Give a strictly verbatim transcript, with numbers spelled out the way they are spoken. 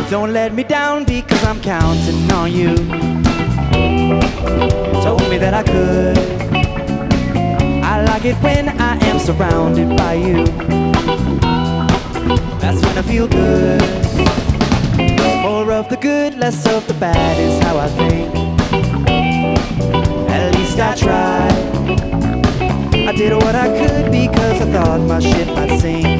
Don't let me down because I'm counting on you. You told me that I could. I like it when I am surrounded by you. That's when I feel good. More of the good, less of the bad is how I think. At least I tried. I did what I could because I thought my ship might sink.